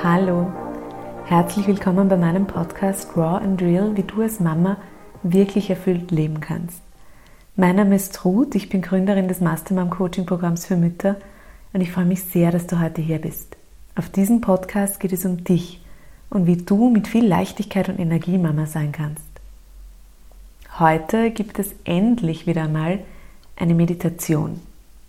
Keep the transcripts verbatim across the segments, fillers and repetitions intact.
Hallo, herzlich willkommen bei meinem Podcast Raw and Real, wie du als Mama wirklich erfüllt leben kannst. Mein Name ist Ruth, ich bin Gründerin des Mastermom Coaching Programms für Mütter und ich freue mich sehr, dass du heute hier bist. Auf diesem Podcast geht es um dich und wie du mit viel Leichtigkeit und Energie Mama sein kannst. Heute gibt es endlich wieder einmal eine Meditation.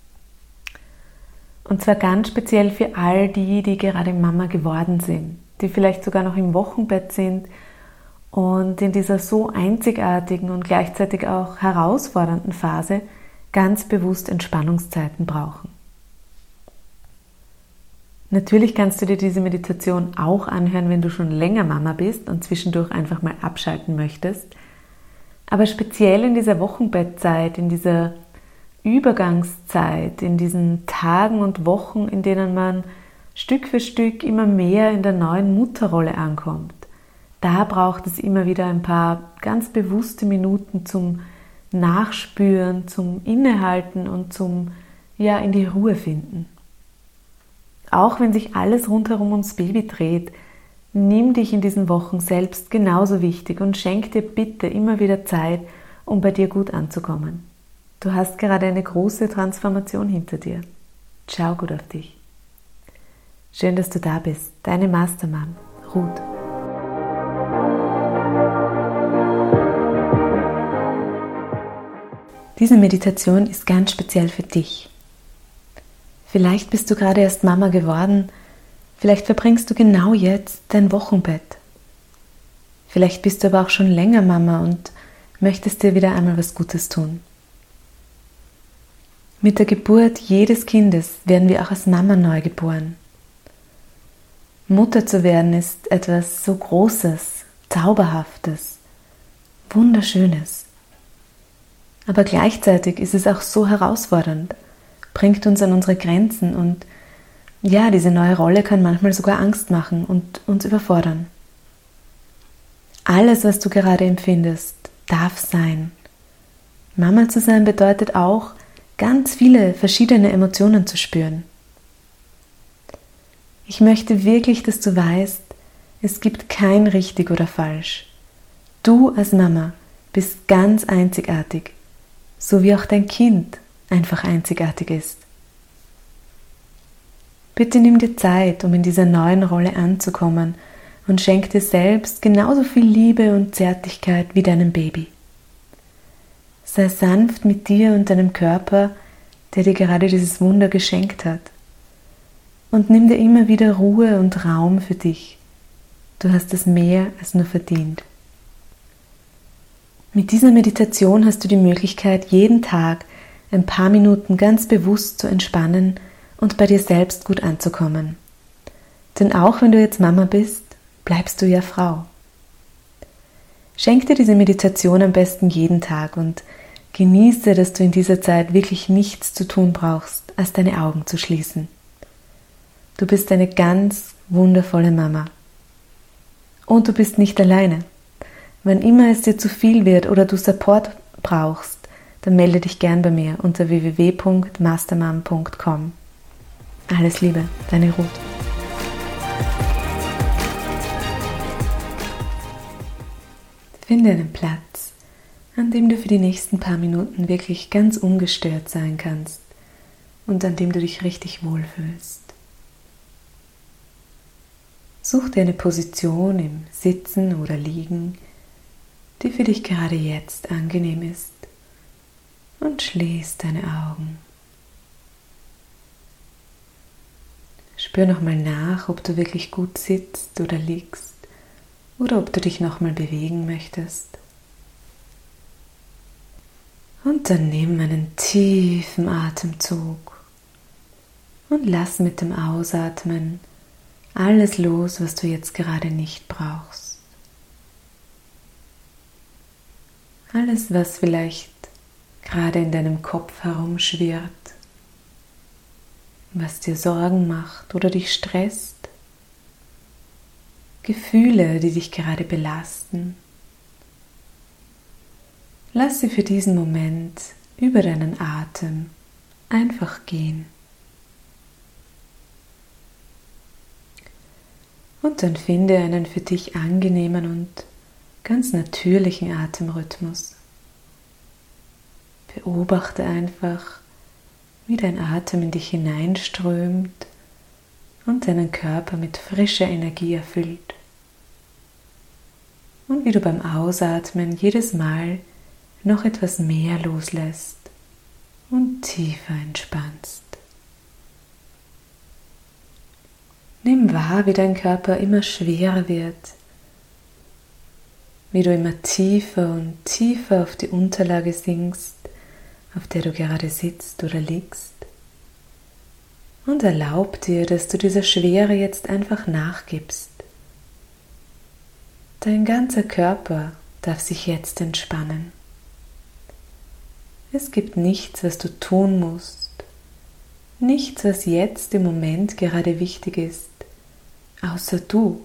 Und zwar ganz speziell für all die, die gerade Mama geworden sind, die vielleicht sogar noch im Wochenbett sind und in dieser so einzigartigen und gleichzeitig auch herausfordernden Phase ganz bewusst Entspannungszeiten brauchen. Natürlich kannst du dir diese Meditation auch anhören, wenn du schon länger Mama bist und zwischendurch einfach mal abschalten möchtest. Aber speziell in dieser Wochenbettzeit, in dieser Übergangszeit, in diesen Tagen und Wochen, in denen man Stück für Stück immer mehr in der neuen Mutterrolle ankommt, da braucht es immer wieder ein paar ganz bewusste Minuten zum Nachspüren, zum Innehalten und zum, ja, in die Ruhe finden. Auch wenn sich alles rundherum ums Baby dreht, nimm dich in diesen Wochen selbst genauso wichtig und schenk dir bitte immer wieder Zeit, um bei dir gut anzukommen. Du hast gerade eine große Transformation hinter dir. Schau gut auf dich. Schön, dass du da bist. Deine Mastermom, Ruth. Diese Meditation ist ganz speziell für dich. Vielleicht bist du gerade erst Mama geworden, vielleicht verbringst du genau jetzt dein Wochenbett. Vielleicht bist du aber auch schon länger Mama und möchtest dir wieder einmal was Gutes tun. Mit der Geburt jedes Kindes werden wir auch als Mama neu geboren. Mutter zu werden ist etwas so Großes, Zauberhaftes, Wunderschönes. Aber gleichzeitig ist es auch so herausfordernd, bringt uns an unsere Grenzen und ja, diese neue Rolle kann manchmal sogar Angst machen und uns überfordern. Alles, was du gerade empfindest, darf sein. Mama zu sein bedeutet auch, ganz viele verschiedene Emotionen zu spüren. Ich möchte wirklich, dass du weißt, es gibt kein richtig oder falsch. Du als Mama bist ganz einzigartig, so wie auch dein Kind einfach einzigartig ist. Bitte nimm dir Zeit, um in dieser neuen Rolle anzukommen und schenk dir selbst genauso viel Liebe und Zärtlichkeit wie deinem Baby. Sei sanft mit dir und deinem Körper, der dir gerade dieses Wunder geschenkt hat. Und nimm dir immer wieder Ruhe und Raum für dich. Du hast es mehr als nur verdient. Mit dieser Meditation hast du die Möglichkeit, jeden Tag ein paar Minuten ganz bewusst zu entspannen und bei dir selbst gut anzukommen. Denn auch wenn du jetzt Mama bist, bleibst du ja Frau. Schenk dir diese Meditation am besten jeden Tag und genieße, dass du in dieser Zeit wirklich nichts zu tun brauchst, als deine Augen zu schließen. Du bist eine ganz wundervolle Mama. Und du bist nicht alleine. Wann immer es dir zu viel wird oder du Support brauchst, dann melde dich gern bei mir unter w w w punkt mastermom punkt com. Alles Liebe, deine Ruth. Finde einen Platz, an dem du für die nächsten paar Minuten wirklich ganz ungestört sein kannst und an dem du dich richtig wohlfühlst. Such dir eine Position im Sitzen oder Liegen, die für dich gerade jetzt angenehm ist, und schließ deine Augen. Spür nochmal nach, ob du wirklich gut sitzt oder liegst oder ob du dich nochmal bewegen möchtest. Und dann nimm einen tiefen Atemzug und lass mit dem Ausatmen alles los, was du jetzt gerade nicht brauchst. Alles, was vielleicht gerade in deinem Kopf herumschwirrt, was dir Sorgen macht oder dich stresst, Gefühle, die dich gerade belasten. Lass sie für diesen Moment über deinen Atem einfach gehen. Und dann finde einen für dich angenehmen und ganz natürlichen Atemrhythmus. Beobachte einfach, wie dein Atem in dich hineinströmt und deinen Körper mit frischer Energie erfüllt. Und wie du beim Ausatmen jedes Mal noch etwas mehr loslässt und tiefer entspannst. Nimm wahr, wie dein Körper immer schwerer wird, wie du immer tiefer und tiefer auf die Unterlage sinkst, auf der du gerade sitzt oder liegst. Und erlaub dir, dass du dieser Schwere jetzt einfach nachgibst. Dein ganzer Körper darf sich jetzt entspannen. Es gibt nichts, was du tun musst, nichts, was jetzt im Moment gerade wichtig ist, außer du.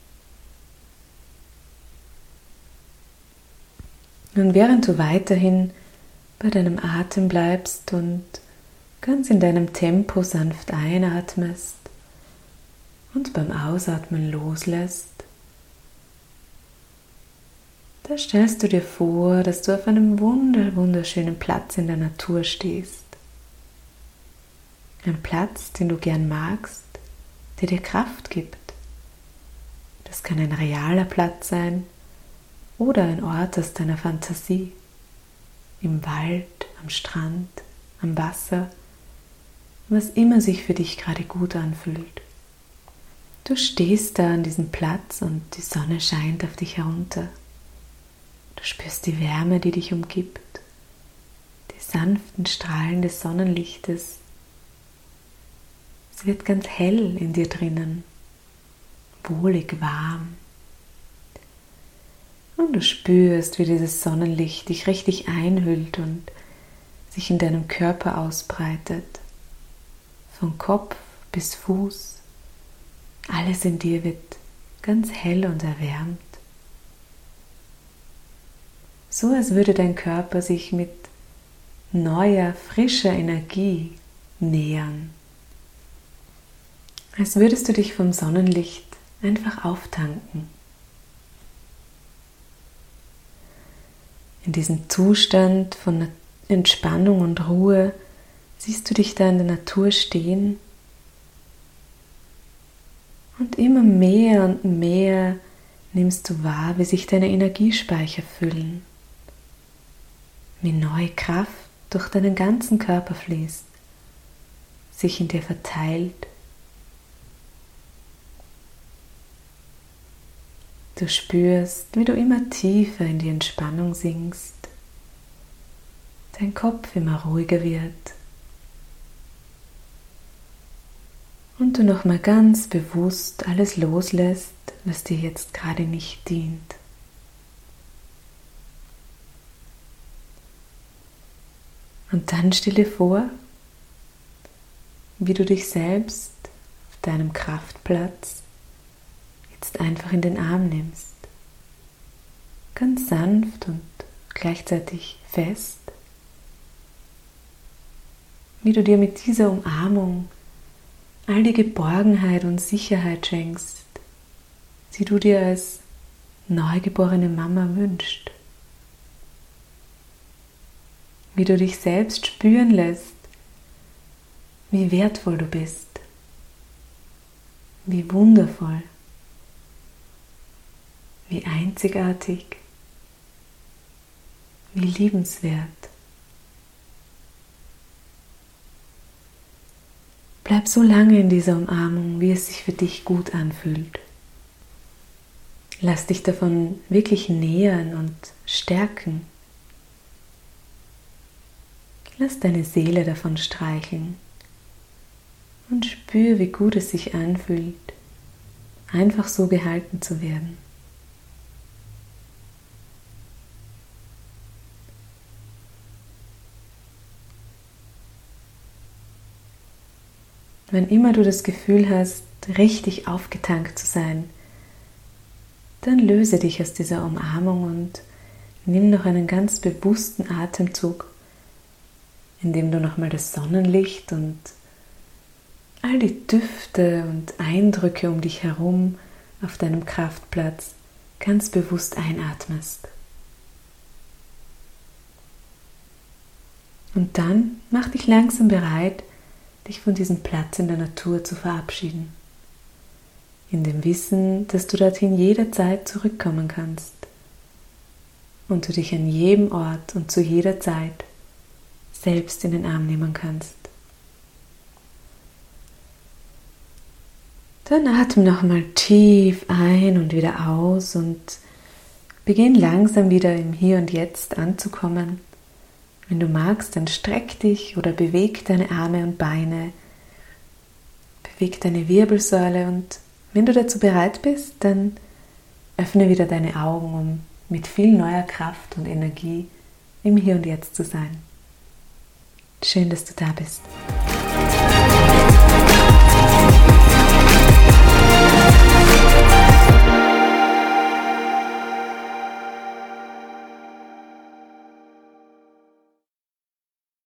Und während du weiterhin bei deinem Atem bleibst und ganz in deinem Tempo sanft einatmest und beim Ausatmen loslässt, da stellst du dir vor, dass du auf einem wunder, wunderschönen Platz in der Natur stehst. Ein Platz, den du gern magst, der dir Kraft gibt. Das kann ein realer Platz sein oder ein Ort aus deiner Fantasie. Im Wald, am Strand, am Wasser, was immer sich für dich gerade gut anfühlt. Du stehst da an diesem Platz und die Sonne scheint auf dich herunter. Du spürst die Wärme, die dich umgibt, die sanften Strahlen des Sonnenlichtes. Es wird ganz hell in dir drinnen, wohlig warm. Und du spürst, wie dieses Sonnenlicht dich richtig einhüllt und sich in deinem Körper ausbreitet. Von Kopf bis Fuß, alles in dir wird ganz hell und erwärmt. So als würde dein Körper sich mit neuer, frischer Energie nähern. Als würdest du dich vom Sonnenlicht einfach auftanken. In diesem Zustand von Entspannung und Ruhe siehst du dich da in der Natur stehen und immer mehr und mehr nimmst du wahr, wie sich deine Energiespeicher füllen, wie neue Kraft durch deinen ganzen Körper fließt, sich in dir verteilt. Du spürst, wie du immer tiefer in die Entspannung sinkst, dein Kopf immer ruhiger wird und du nochmal ganz bewusst alles loslässt, was dir jetzt gerade nicht dient. Und dann stell dir vor, wie du dich selbst auf deinem Kraftplatz jetzt einfach in den Arm nimmst. Ganz sanft und gleichzeitig fest. Wie du dir mit dieser Umarmung all die Geborgenheit und Sicherheit schenkst, die du dir als neugeborene Mama wünschst. Wie du dich selbst spüren lässt, wie wertvoll du bist, wie wundervoll, wie einzigartig, wie liebenswert. Bleib so lange in dieser Umarmung, wie es sich für dich gut anfühlt. Lass dich davon wirklich nähern und stärken. Lass deine Seele davon streicheln und spür, wie gut es sich anfühlt, einfach so gehalten zu werden. Wenn immer du das Gefühl hast, richtig aufgetankt zu sein, dann löse dich aus dieser Umarmung und nimm noch einen ganz bewussten Atemzug, indem du nochmal das Sonnenlicht und all die Düfte und Eindrücke um dich herum auf deinem Kraftplatz ganz bewusst einatmest. Und dann mach dich langsam bereit, dich von diesem Platz in der Natur zu verabschieden. In dem Wissen, dass du dorthin jederzeit zurückkommen kannst und du dich an jedem Ort und zu jeder Zeit selbst in den Arm nehmen kannst. Dann atme nochmal tief ein und wieder aus und beginn langsam wieder im Hier und Jetzt anzukommen. Wenn du magst, dann streck dich oder beweg deine Arme und Beine, beweg deine Wirbelsäule und wenn du dazu bereit bist, dann öffne wieder deine Augen, um mit viel neuer Kraft und Energie im Hier und Jetzt zu sein. Schön, dass du da bist.